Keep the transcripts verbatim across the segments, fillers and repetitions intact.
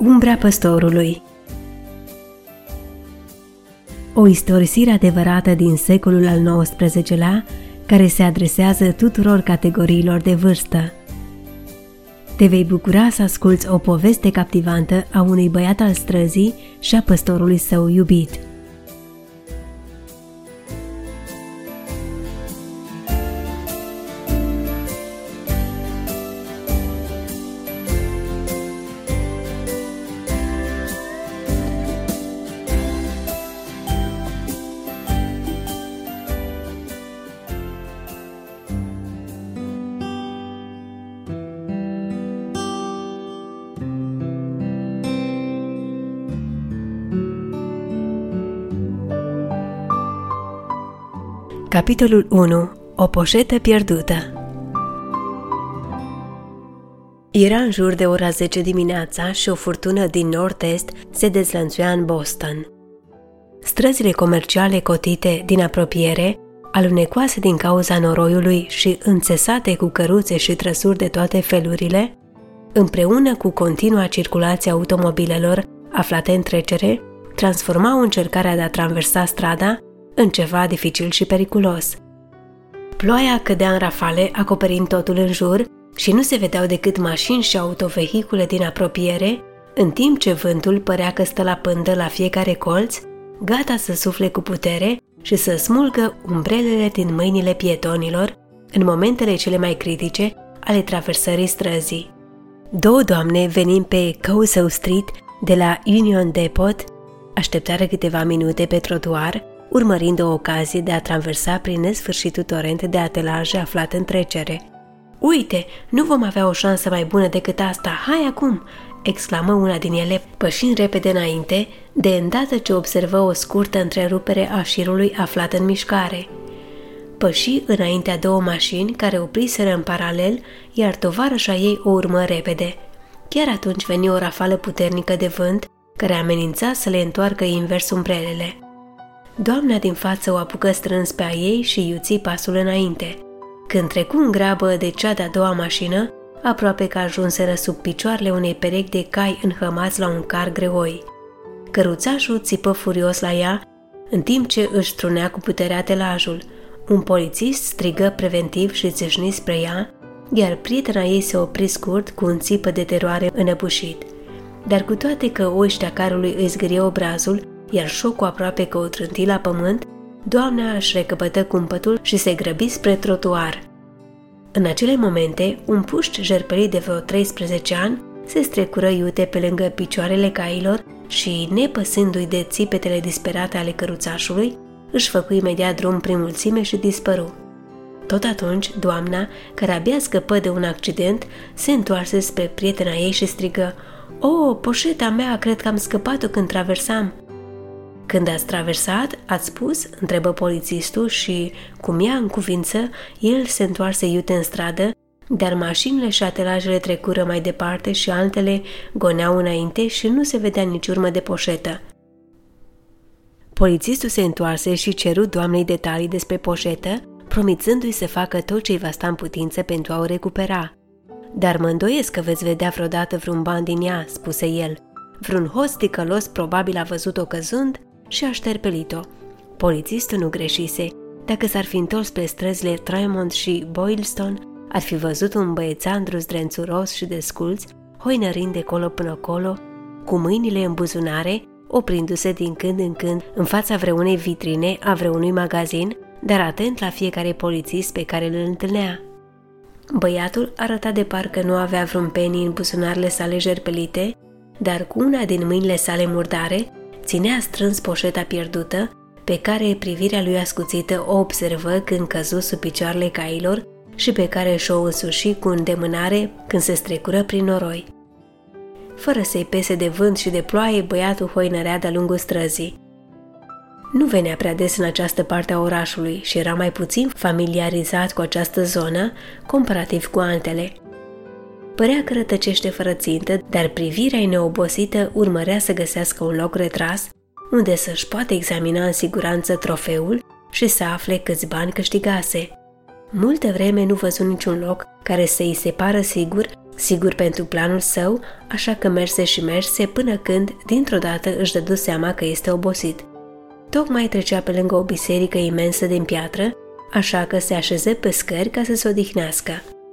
Umbra păstorului. O istorisire adevărată din secolul al nouăsprezecelea, care se adresează tuturor categoriilor de vârstă. Te vei bucura să asculți o poveste captivantă a unui băiat al străzii și a păstorului său iubit. Capitolul unu. O poșetă pierdută. Era în jur de ora zece dimineața și o furtună din nord-est se dezlănțuia în Boston. Străzile comerciale cotite din apropiere, alunecoase din cauza noroiului și înțesate cu căruțe și trăsuri de toate felurile, împreună cu continua circulație automobilelor aflate în trecere, transformau încercarea de a traversa strada în ceva dificil și periculos. Ploaia cădea în rafale, acoperind totul în jur, și nu se vedeau decât mașini și autovehicule din apropiere, în timp ce vântul părea că stă la pândă la fiecare colț, gata să sufle cu putere și să smulgă umbrelele din mâinile pietonilor în momentele cele mai critice ale traversării străzii. Două doamne venind pe Couso Street de la Union Depot așteptară câteva minute pe trotuar, urmărind o ocazie de a traversa prin nesfârșitul torent de atelaje aflat în trecere. "Uite, nu vom avea o șansă mai bună decât asta, hai acum!" exclamă una din ele, pășind repede înainte, de îndată ce observă o scurtă întrerupere a șirului aflat în mișcare. Păși înaintea două mașini care opriseră în paralel, iar tovarășa ei o urmă repede. Chiar atunci veni o rafală puternică de vânt, care amenința să le întoarcă invers umbrelele. Doamna din față o apucă strâns pe a ei și iuți pasul înainte. Când trecu în grabă de cea de-a doua mașină, aproape că ajunseră sub picioarele unei perechi de cai înhămați la un car greoi. Căruțașul țipă furios la ea, în timp ce își strunea cu puterea telajul. Un polițist strigă preventiv și țâșni spre ea, iar prietena ei se opri scurt cu un țipă de teroare înăbușit. Dar cu toate că oștea carului îi zgârie obrazul, iar șocul aproape că o trânti la pământ, doamna își recăpătă cumpătul și se grăbi spre trotuar. În acele momente, un puști jerpelit de vreo treisprezece ani se strecură iute pe lângă picioarele cailor și, nepăsându-i de țipetele disperate ale căruțașului, își făcu imediat drum prin mulțime și dispăru. Tot atunci, doamna, care abia scăpă de un accident, se întoarse spre prietena ei și strigă: "O, poșeta mea, cred că am scăpat-o când traversam." "Când ați traversat, ați spus?" întrebă polițistul și, cum ea în cuvință, el se întoarse iute în stradă, dar mașinile și atelajele trecură mai departe și altele goneau înainte și nu se vedea nici urmă de poșetă. Polițistul se întoarse și ceru doamnei detalii despre poșetă, promițându-i să facă tot ce-i va sta în putință pentru a o recupera. "Dar mă îndoiesc că veți vedea vreodată vreun ban din ea," spuse el. "Vreun host ticălos probabil a văzut-o căzând și a șterpelit-o." Polițistul nu greșise. Dacă s-ar fi întors spre străzile Tremont și Boylston, ar fi văzut un băiețandru zdrențuros și desculț, hoinărind de colo până colo, cu mâinile în buzunare, oprindu-se din când în când în fața vreunei vitrine a vreunui magazin, dar atent la fiecare polițist pe care îl întâlnea. Băiatul arăta de parcă nu avea vreun penny în buzunarele sale jerpelite, dar cu una din mâinile sale murdare ținea strâns poșeta pierdută, pe care privirea lui ascuțită o observă când căzu sub picioarele cailor și pe care și-o însuși cu îndemânare când se strecură prin noroi. Fără să-i pese de vânt și de ploaie, băiatul hoinărea de-a lungul străzii. Nu venea prea des în această parte a orașului și era mai puțin familiarizat cu această zonă, comparativ cu altele. Părea că rătăcește fără țintă, dar privirea ei neobosită urmărea să găsească un loc retras, unde să-și poată examina în siguranță trofeul și să afle câți bani câștigase. Multă vreme nu văzu niciun loc care să-i se pară sigur sigur pentru planul său, așa că merse și merse până când, dintr-o dată, își dădu seama că este obosit. Tocmai trecea pe lângă o biserică imensă din piatră, așa că se așeză pe scări ca să se odihnească.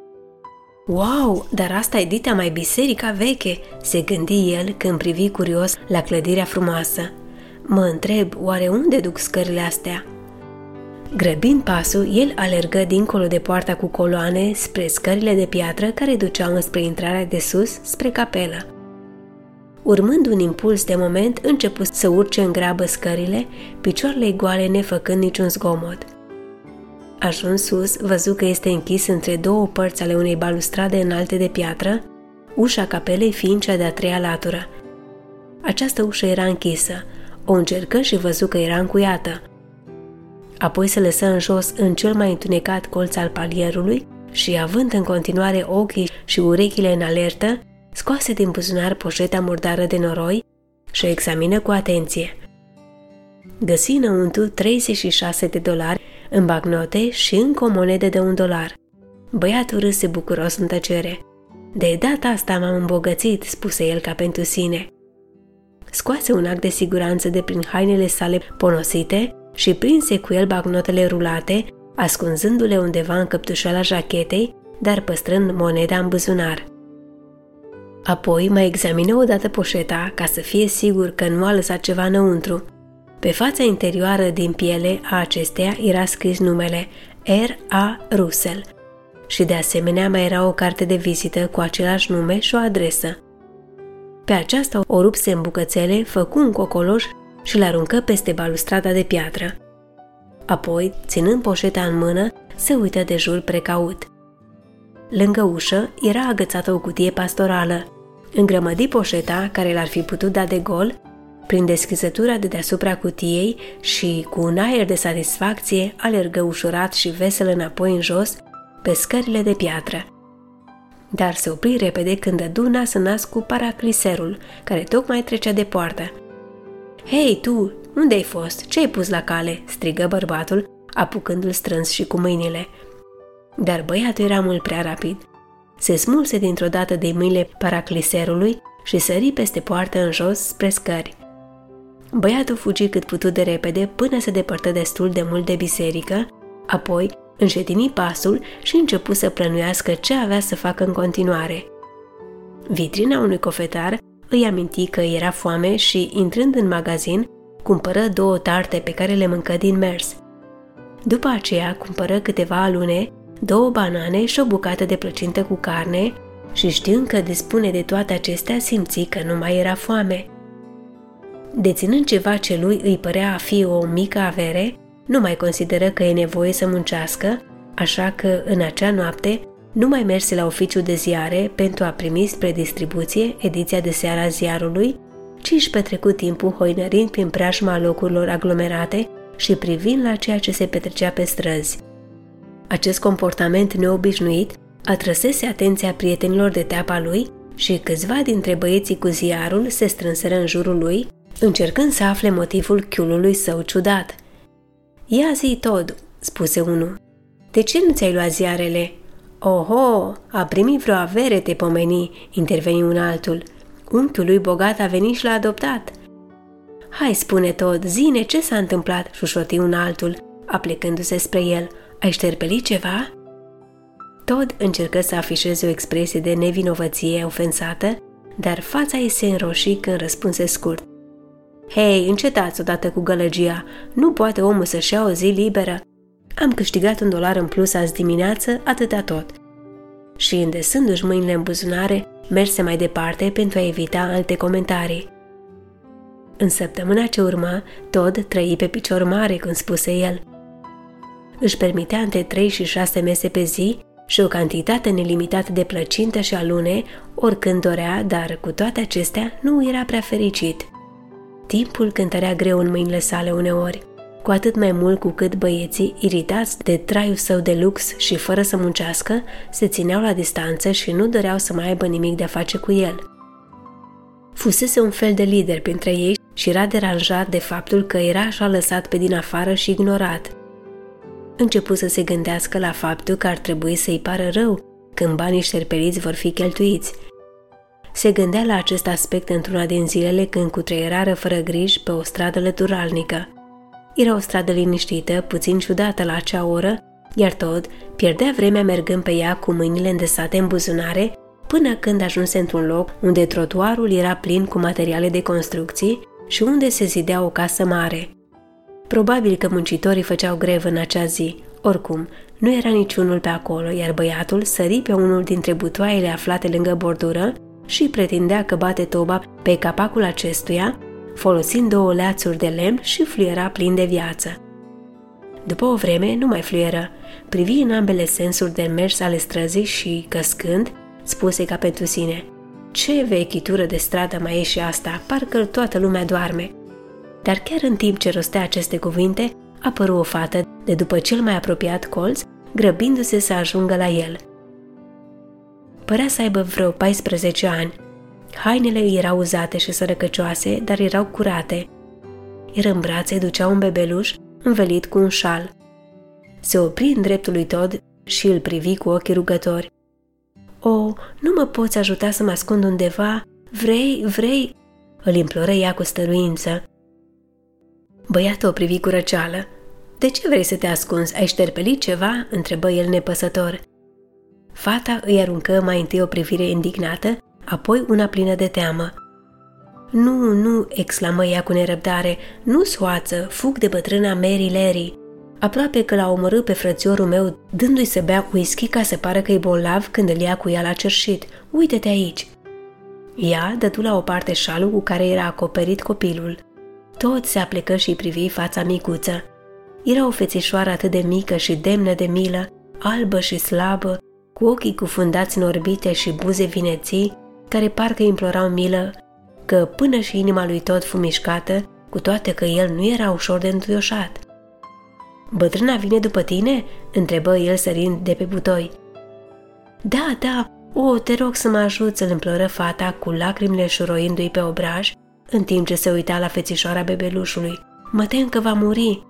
Wow, dar asta e dita mai biserica veche, se gândi el când privi curios la clădirea frumoasă. Mă întreb, oare unde duc scările astea? Grăbind pasul, el alergă dincolo de poarta cu coloane spre scările de piatră care duceau înspre intrarea de sus, spre capelă. Urmând un impuls de moment, începu să urce în grabă scările, picioarele goale nefăcând niciun zgomot. Ajuns sus, văzu că este închis între două părți ale unei balustrade înalte de piatră, ușa capelei fiind cea de-a treia latură. Această ușă era închisă, o încercă și văzu că era încuiată. Apoi se lăsă în jos în cel mai întunecat colț al palierului și, având în continuare ochii și urechile în alertă, scoase din buzunar poșeta murdară de noroi și o examină cu atenție. Găsi înăuntru treizeci și șase de dolari în bancnote și încă o monedă de un dolar. Băiatul râse bucuros în tăcere. De data asta m-am îmbogățit, spuse el ca pentru sine. Scoase un act de siguranță de prin hainele sale ponosite și prinse cu el bancnotele rulate, ascunzându-le undeva în căptușoala jachetei, dar păstrând moneda în buzunar. Apoi mai examină odată poșeta ca să fie sigur că nu a lăsat ceva înăuntru. Pe fața interioară din piele a acesteia era scris numele R A Russell și de asemenea mai era o carte de vizită cu același nume și o adresă. Pe aceasta o rupse în bucățele, făcu un cocoloș și l-aruncă peste balustrada de piatră. Apoi, ținând poșeta în mână, se uită de jur precaut. Lângă ușă era agățată o cutie pastorală. Îngrămădi poșeta, care l-ar fi putut da de gol, prin deschizătura de deasupra cutiei și, cu un aer de satisfacție, alergă ușurat și vesel înapoi în jos, pe scările de piatră. Dar se opri repede când dădu nas în nas cu paracliserul, care tocmai trecea de poartă. Hei, tu, unde ai fost? Ce ai pus la cale?" strigă bărbatul, apucându-l strâns și cu mâinile. Dar băiatul era mult prea rapid. Se smulse dintr-o dată de mâinile paracliserului și sări peste poartă în jos spre scări. Băiatul fugi cât putu de repede până se depărtă destul de mult de biserică, apoi înșetini pasul și începu să plănuiască ce avea să facă în continuare. Vitrina unui cofetar îi aminti că era foame și, intrând în magazin, cumpără două tarte pe care le mâncă din mers. După aceea cumpără câteva alune, două banane și o bucată de plăcintă cu carne și, știind că dispune de toate acestea, simți că nu mai era foame. Deținând ceva ce lui îi părea a fi o mică avere, nu mai consideră că e nevoie să muncească, așa că, în acea noapte, nu mai merse la oficiu de ziare pentru a primi spre distribuție ediția de seară a ziarului, ci își petrecu timpul hoinărind prin preajma locurilor aglomerate și privind la ceea ce se petrecea pe străzi. Acest comportament neobișnuit atrăsese atenția prietenilor de teapa lui și câțiva dintre băieții cu ziarul se strânseră în jurul lui, încercând să afle motivul chiulului său ciudat. "Ia zi, Todd," spuse unul. "De ce nu ți-ai luat ziarele?" "Oho, a primit vreo avere, te pomeni," interveni un altul. "Unchiul lui bogat a venit și l-a adoptat." "Hai, spune Todd, zine ce s-a întâmplat," șușoti un altul, aplecându-se spre el. "Ai șterpelit ceva?" Todd încercă să afișeze o expresie de nevinovăție ofensată, dar fața ei se înroși când răspunse scurt. "Hei, încetați odată cu gălăgia, nu poate omul să-și ia o zi liberă. Am câștigat un dolar în plus azi dimineață, atâta tot." Și, îndesându-și mâinile în buzunare, merse mai departe pentru a evita alte comentarii. În săptămâna ce urma, Todd trăi pe picior mare, când spuse el. Își permitea între trei și șase mese pe zi și o cantitate nelimitată de plăcintă și alune, oricând dorea, dar cu toate acestea nu era prea fericit. Timpul cântărea greu în mâinile sale uneori, cu atât mai mult cu cât băieții, iritați de traiul său de lux și fără să muncească, se țineau la distanță și nu doreau să mai aibă nimic de a face cu el. Fusese un fel de lider printre ei și era deranjat de faptul că era așa lăsat pe din afară și ignorat. Începu să se gândească la faptul că ar trebui să-i pară rău când banii șterpeliți vor fi cheltuiți. Se gândea la acest aspect într-una din zilele când cutreierară fără griji pe o stradă lăturalnică. Era o stradă liniștită, puțin ciudată la acea oră, iar Todd pierdea vremea mergând pe ea cu mâinile îndesate în buzunare, până când ajunse într-un loc unde trotuarul era plin cu materiale de construcții și unde se zidea o casă mare. Probabil că muncitorii făceau grevă în acea zi. Oricum, nu era niciunul pe acolo, iar băiatul sări pe unul dintre butoaiele aflate lângă bordură și pretindea că bate toba pe capacul acestuia, folosind două leațuri de lemn și fluiera plin de viață. După o vreme, nu mai fluieră, privi în ambele sensuri de mers ale străzii și, căscând, spuse ca pentru sine: "Ce vechitură de stradă mai e și asta, parcă toată lumea doarme." Dar chiar în timp ce rostea aceste cuvinte, apăru o fată de după cel mai apropiat colț, grăbindu-se să ajungă la el. Părea să aibă vreo paisprezece ani. Hainele erau uzate și sărăcăcioase, dar erau curate. Iar în brațe ducea un bebeluș învelit cu un șal. Se opri în dreptul lui Todd și îl privi cu ochii rugători. "O, nu mă poți ajuta să mă ascund undeva? Vrei, vrei?" îl imploră ea cu stăruință. Băiatul o privi cu răceală. "De ce vrei să te ascunzi? Ai șterpelit ceva?" întrebă el nepăsător. Fata îi aruncă mai întâi o privire indignată, apoi una plină de teamă. "Nu, nu!" exclamă ea cu nerăbdare. "Nu, soață, fug de bătrâna Mary Larry. Aproape că l-a omorât pe frățiorul meu, dându-i să bea whisky ca să pară că e bolnav când îl ia cu ea la cerșit. Uite-te aici!" Ea dădu la o parte șalul cu care era acoperit copilul. Tot se aplecă și privi fața micuță. Era o fețișoară atât de mică și demnă de milă, albă și slabă, cu ochii cufundați în orbite și buze vineții, care parcă implorau milă, că până și inima lui Todd fu mișcată, cu toate că el nu era ușor de înduioșat. "Bătrâna vine după tine?" întrebă el sărind de pe butoi. "Da, da, o, te rog să mă ajuți," îl imploră fata, cu lacrimile șuroindu-i pe obraj, în timp ce se uita la fețișoara bebelușului. "Mă tem că va muri."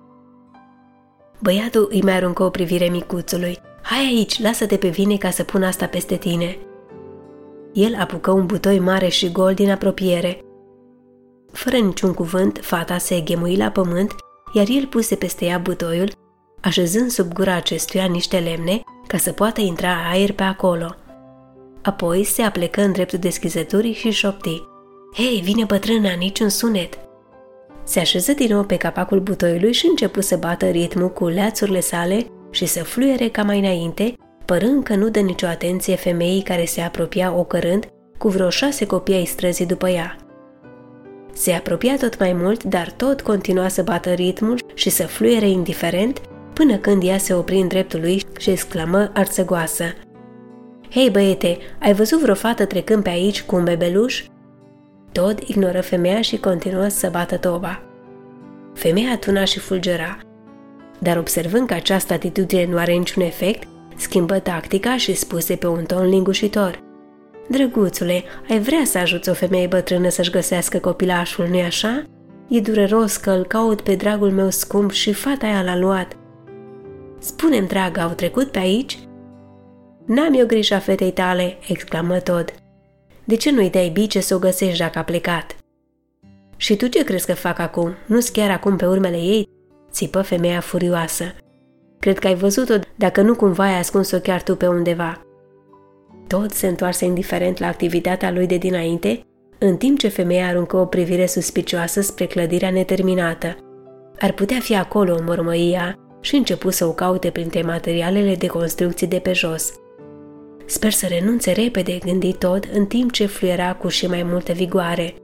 Băiatul îi mai aruncă o privire micuțului. "Hai aici, lasă-te pe vine ca să pun asta peste tine." El apucă un butoi mare și gol din apropiere. Fără niciun cuvânt, fata se ghemui la pământ, iar el puse peste ea butoiul, așezând sub gura acestuia niște lemne ca să poată intra aer pe acolo. Apoi se aplecă în dreptul deschizăturii și șopti: "Hei, vine bătrâna, niciun sunet!" Se așeză din nou pe capacul butoiului și începu să bată ritmul cu leațurile sale și să fluiere ca mai înainte, părând că nu dă nicio atenție femeii care se apropia ocărând cu vreo șase copii ai străzii după ea. Se apropia tot mai mult, dar tot continua să bată ritmul și să fluiere indiferent, până când ea se opri în dreptul lui și exclamă arțăgoasă: "Hei, băiete, ai văzut vreo fată trecând pe aici cu un bebeluș?" Todd ignoră femeia și continuă să bată toba. Femeia tuna și fulgera, dar observând că această atitudine nu are niciun efect, schimbă tactica și spuse pe un ton lingușitor: "Drăguțule, ai vrea să ajuți o femeie bătrână să-și găsească copilașul, nu-i așa? E dureros că îl caut pe dragul meu scump și fata aia l-a luat." "Spune-mi, dragă, au trecut pe aici?" "N-am eu grija fetei tale," exclamă Todd. "De ce nu-i dai bice să o găsești dacă a plecat?" "Și tu ce crezi că fac acum? Nu-s chiar acum pe urmele ei?" țipă femeia furioasă. "Cred că ai văzut-o, dacă nu cumva ai ascuns-o chiar tu pe undeva." Todd se întoarse indiferent la activitatea lui de dinainte, în timp ce femeia aruncă o privire suspicioasă spre clădirea neterminată. Ar putea fi acolo, mormăi ea, și începu să o caute printre materialele de construcții de pe jos. "Sper să renunțe repede," gândi Todd, în timp ce fluiera cu și mai multă vigoare.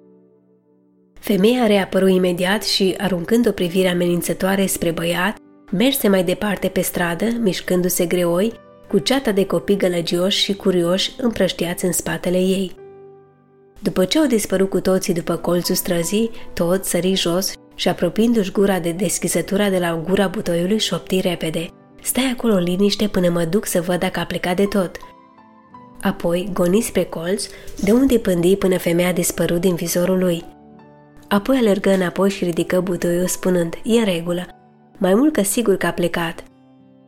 Femeia reapăru imediat și, aruncând o privire amenințătoare spre băiat, merse mai departe pe stradă, mișcându-se greoi, cu ceata de copii gălăgioși și curioși împrăștiați în spatele ei. După ce au dispărut cu toții după colțul străzii, Todd sări jos și, apropiindu-și gura de deschizătura de la gura butoiului, șopti repede: "Stai acolo în liniște până mă duc să văd dacă a plecat de tot." Apoi goni spre colț, de unde pândi până femeia dispărut din vizorul lui. Apoi alergă înapoi și ridică butoiul spunând: "E în regulă, mai mult că sigur că a plecat."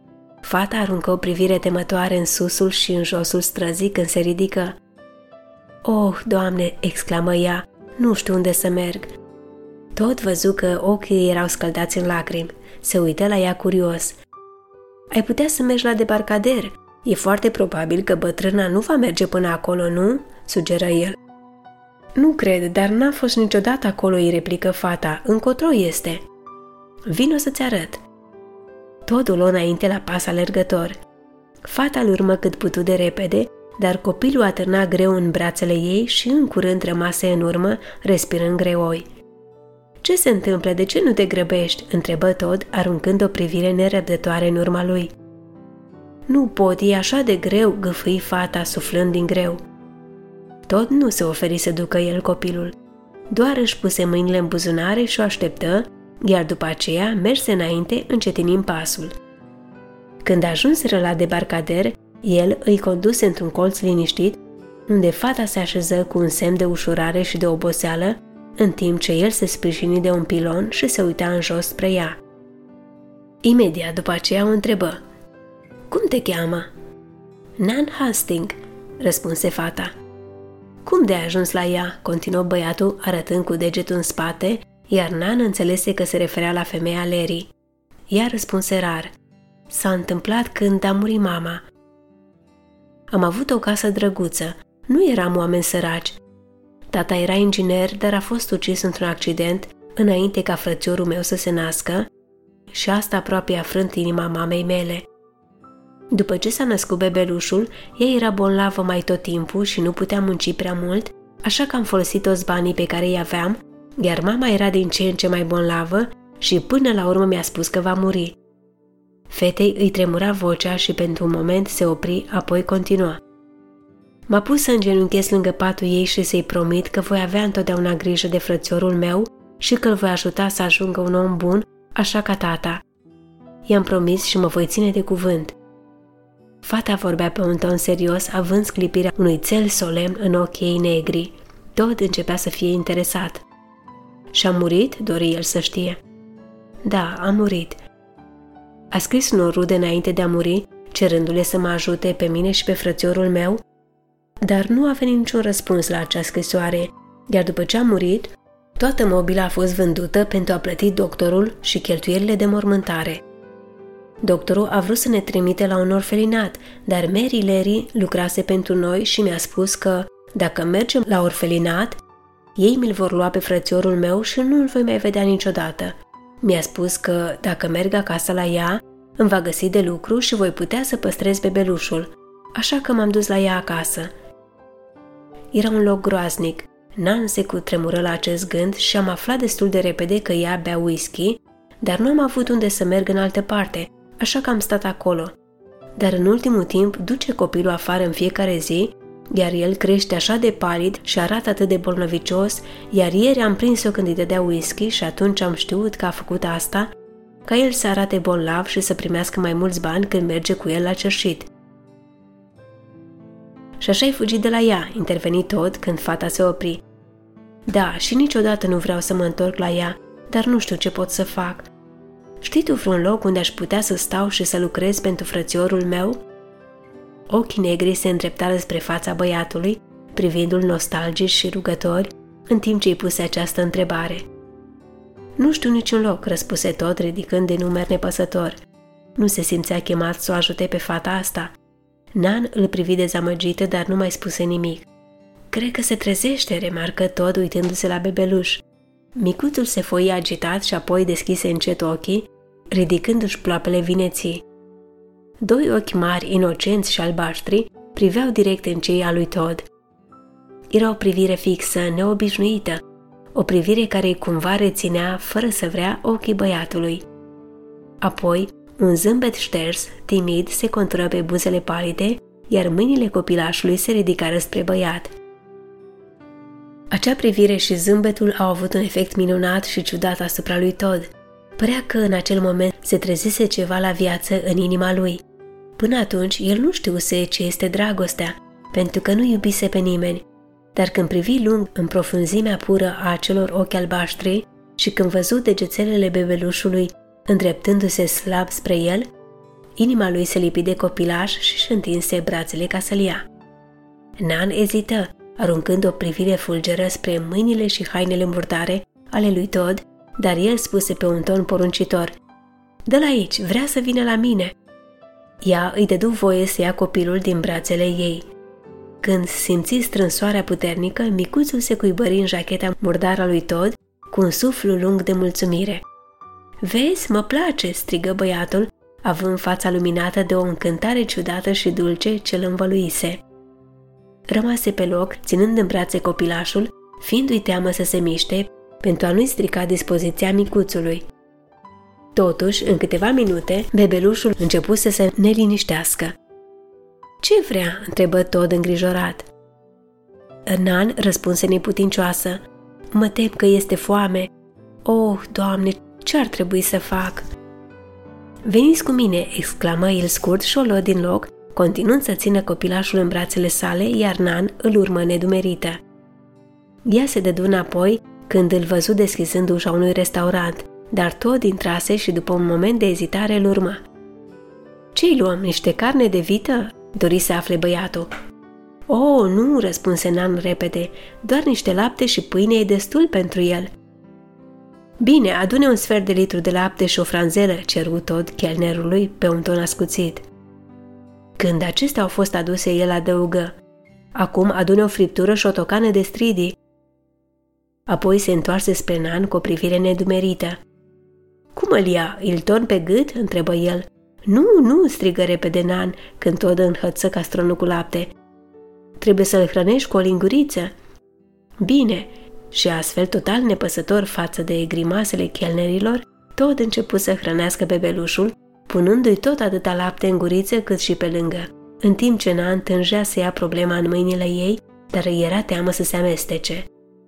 Fata aruncă o privire temătoare în susul și în josul străzii când se ridică. "Oh, Doamne!" exclamă ea, "nu știu unde să merg." Tot văzu că ochii erau scăldați în lacrimi. Se uită la ea curios. "Ai putea să mergi la debarcader. E foarte probabil că bătrâna nu va merge până acolo, nu?" sugeră el. "Nu cred, dar n-a fost niciodată acolo," îi replică fata. "Încotro este." "Vino să-ți arăt." Todd o luă înainte la pas alergător. Fata îl urmă cât putu de repede, dar copilul atârna greu în brațele ei și în curând rămase în urmă, respirând greoi. "Ce se întâmplă? De ce nu te grăbești?" întrebă Todd, aruncând o privire nerăbdătoare în urma lui. "Nu pot, e așa de greu," gâfâi fata, suflând din greu. Todd nu se oferi să ducă el copilul. Doar își puse mâinile în buzunare și o așteptă, iar după aceea merse înainte, încetinind pasul. Când ajunseră la debarcader, el îi conduse într-un colț liniștit, unde fata se așeză cu un semn de ușurare și de oboseală, în timp ce el se sprijini de un pilon și se uita în jos spre ea. Imediat după aceea o întrebă: "Cum te cheamă?" "Nan Hastings," răspunse fata. "Cum de-ai ajuns la ea?" continuă băiatul, arătând cu degetul în spate, iar Nan înțelese că se referea la femeia Larry. Ea răspunse rar: "S-a întâmplat când a murit mama. Am avut o casă drăguță, nu eram oameni săraci. Tata era inginer, dar a fost ucis într-un accident înainte ca frățiorul meu să se nască și asta aproape a frânt inima mamei mele. După ce s-a născut bebelușul, ea era bolnavă mai tot timpul și nu putea munci prea mult, așa că am folosit toți banii pe care îi aveam, iar mama era din ce în ce mai bolnavă și până la urmă mi-a spus că va muri." Fetei îi tremura vocea și pentru un moment se opri, apoi continua: "M-a pus să îngenunchez lângă patul ei și să-i promit că voi avea întotdeauna grijă de frățiorul meu și că îl voi ajuta să ajungă un om bun, așa ca tata. I-am promis și mă voi ține de cuvânt." Fata vorbea pe un ton serios, având sclipirea unui țel solemn în ochii ei negri. Tot începea să fie interesat. "Și-a murit?" dori el să știe. "Da, a murit. A scris unor rude înainte de a muri, cerându-le să mă ajute pe mine și pe frățiorul meu, dar nu a venit niciun răspuns la acea scrisoare, iar după ce a murit, toată mobila a fost vândută pentru a plăti doctorul și cheltuielile de mormântare. Doctorul a vrut să ne trimite la un orfelinat, dar Mary Larry lucrase pentru noi și mi-a spus că, dacă mergem la orfelinat, ei mi-l vor lua pe frățiorul meu și nu îl voi mai vedea niciodată. Mi-a spus că, dacă merg acasă la ea, îmi va găsi de lucru și voi putea să păstrez bebelușul, așa că m-am dus la ea acasă." Era un loc groaznic. Nan se cutremură la acest gând și am aflat destul de repede că ea bea whisky, dar nu am avut unde să merg în altă parte, așa că am stat acolo. Dar în ultimul timp duce copilul afară în fiecare zi, iar el crește așa de palid și arată atât de bolnăvicios, iar ieri am prins-o când îi dădea whisky și atunci am știut că a făcut asta, ca el să arate bolnav și să primească mai mulți bani când merge cu el la cerșit. Și așa ai fugit de la ea, interveni Todd când fata se opri. "Da, și niciodată nu vreau să mă întorc la ea, dar nu știu ce pot să fac. Știi tu vreun loc unde aș putea să stau și să lucrez pentru frățiorul meu?" Ochii negri se îndreptară spre fața băiatului, privindu-l nostalgic și rugători, în timp ce îi puse această întrebare. "Nu știu niciun loc," răspuse Todd, ridicând de numer nepăsător. Nu se simțea chemat să o ajute pe fata asta. Nan îl privi dezamăgită, dar nu mai spuse nimic. "Cred că se trezește," remarcă Todd, uitându-se la bebeluș. Micuțul se foi agitat și apoi deschise încet ochii, ridicându-și ploapele vineții. Doi ochi mari, inocenți și albaștri, priveau direct în cei al lui Todd. Era o privire fixă, neobișnuită, o privire care îi cumva reținea, fără să vrea, ochii băiatului. Apoi, un zâmbet șters, timid, se contură pe buzele palide, iar mâinile copilașului se ridicară spre băiat. Acea privire și zâmbetul au avut un efect minunat și ciudat asupra lui Todd. Părea că în acel moment se trezise ceva la viață în inima lui. Până atunci, el nu știuse ce este dragostea, pentru că nu iubise pe nimeni. Dar când privi lung în profunzimea pură a acelor ochi albaștri și când văzu degețelele bebelușului îndreptându-se slab spre el, Inima lui se lipi de copilaș și își întinse brațele ca să-l ia. Nan ezită, aruncând o privire fulgeră spre mâinile și hainele murdare ale lui Todd, dar el spuse pe un ton poruncitor: "Dă-l aici, vrea să vină la mine." Ea îi dădu voie să ia copilul din brațele ei. Când simți strânsoarea puternică, micuțul se cuibări în jacheta murdară a lui Todd cu un suflu lung de mulțumire. "Vezi, mă place!" strigă băiatul, având fața luminată de o încântare ciudată și dulce ce îl învăluise. Rămase pe loc, ținând în brațe copilașul, fiindu-i teamă să se miște, pentru a nu-i strica dispoziția micuțului. Totuși, în câteva minute, bebelușul început să se neliniștească. "Ce vrea?" întrebă Todd îngrijorat. Nan răspunse neputincioasă: "Mă tem că este foame. Oh, Doamne, ce ar trebui să fac?" "Veniți cu mine!" exclamă el scurt și o luă din loc, continuând să țină copilașul în brațele sale, iar Nan îl urmă nedumerită. Ea se dădu înapoi când îl văzu deschizând ușa unui restaurant, dar Todd intrase și după un moment de ezitare îl urmă. "Ce-i luăm, niște carne de vită?" dori să afle băiatul. "Oh, nu," răspunse Nan repede, "doar niște lapte și pâine e destul pentru el." "Bine, adune un sfert de litru de lapte și o franzelă," ceru Todd chelnerului pe un ton ascuțit. Când acestea au fost aduse, el adăugă: "Acum adune o friptură și o tocană de stridii." Apoi se întoarse spre Nan cu o privire nedumerită. "Cum îl ia? Îl torn pe gât?" întrebă el. "Nu, nu," strigă repede Nan când Todd înhăță castronul cu lapte. "Trebuie să-l hrănești cu o linguriță." "Bine." Și astfel, total nepăsător față de grimasele chelnerilor, Todd început să hrănească bebelușul, punându-i tot atâta lapte în guriță cât și pe lângă, în timp ce Nan tângea să ia problema în mâinile ei, dar îi era teamă să se amestece.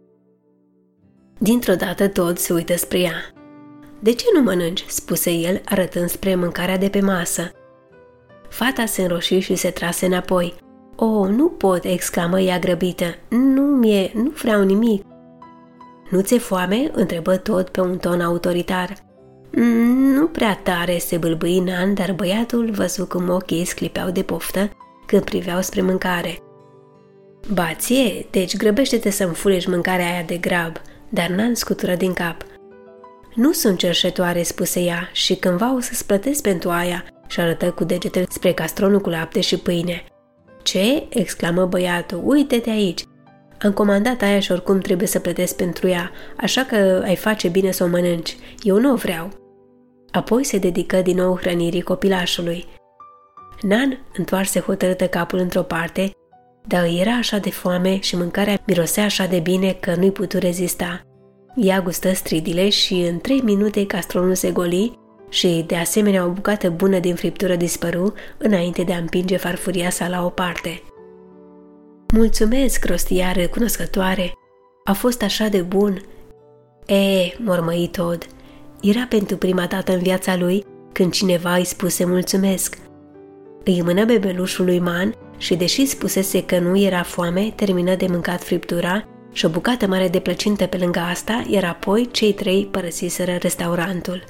Dintr-o dată Todd se uită spre ea. "De ce nu mănânci?" spuse el, arătând spre mâncarea de pe masă. Fata se înroși și se trase înapoi. "Oh, nu pot!" exclamă ea grăbită. "Nu mi-e, nu vreau nimic." "Nu ți-e foame?" întrebă Todd pe un ton autoritar. "Nu prea tare," se bâlbâi Nan, dar băiatul văzu cum ochii sclipeau de poftă când priveau spre mâncare. "Ba ție, deci grăbește-te să-mi furești mâncarea aia de grab," dar Nan scutură din cap. "Nu sunt cerșetoare," spuse ea, "și cândva o să-ți plătesc pentru aia," și arătă cu degetele spre castronul cu lapte și pâine. "Ce?" exclamă băiatul, "uite-te aici. Am comandat aia și oricum trebuie să plătesc pentru ea, așa că ai face bine să o mănânci. Eu nu o vreau." Apoi se dedică din nou hrănirii copilașului. Nan întoarse hotărâtă capul într-o parte, dar îi era așa de foame și mâncarea mirosea așa de bine că nu-i putu rezista. Ea gustă stridile și în trei minute castronul se goli și, de asemenea, o bucată bună din friptură dispăru înainte de a împinge farfuria sa la o parte. "Mulțumesc," rosti ea recunoscătoare. "A fost așa de bun." "E," mormăi Todd. Era pentru prima dată în viața lui când cineva îi spuse mulțumesc. Îi mână bebelușul lui Man și, deși spusese că nu era foame, termină de mâncat friptura și o bucată mare de plăcintă pe lângă asta, iar apoi cei trei părăsiseră restaurantul.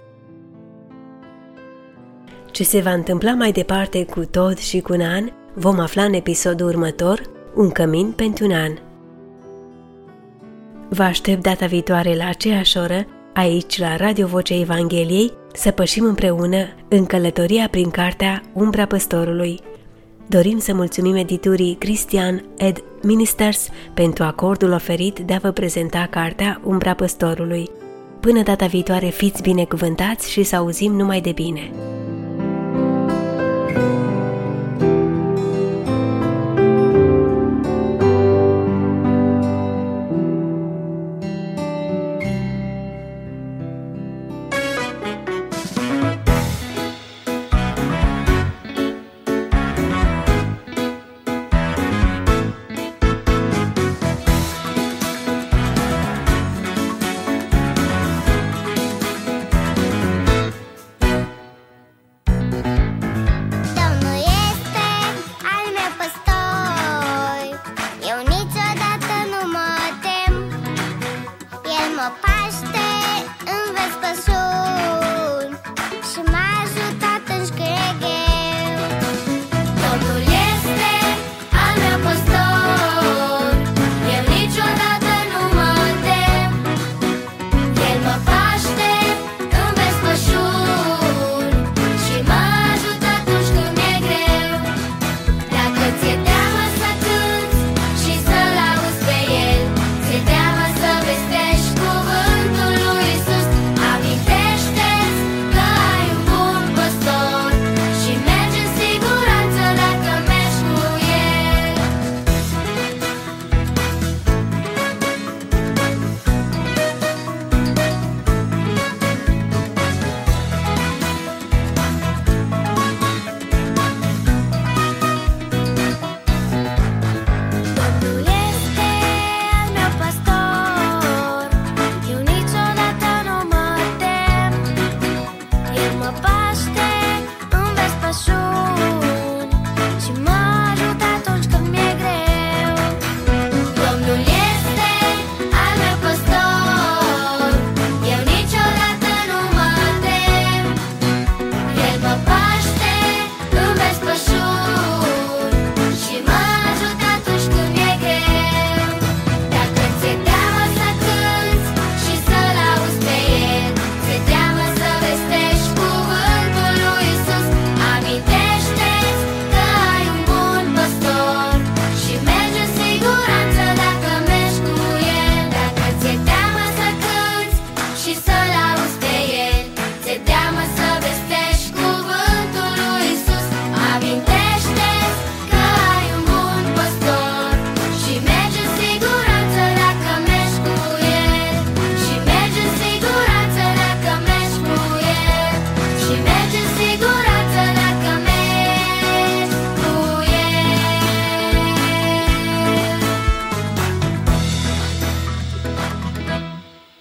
Ce se va întâmpla mai departe cu Todd și cu Nan vom afla în episodul următor, Un cămin pentru Nan. Vă aștept data viitoare la aceeași oră, aici la Radio Vocea Evangheliei, să pășim împreună în călătoria prin cartea Umbra Păstorului. Dorim să mulțumim editurii Christian Ed Ministers pentru acordul oferit de a vă prezenta cartea Umbra Păstorului. Până data viitoare, fiți binecuvântați și să auzim numai de bine!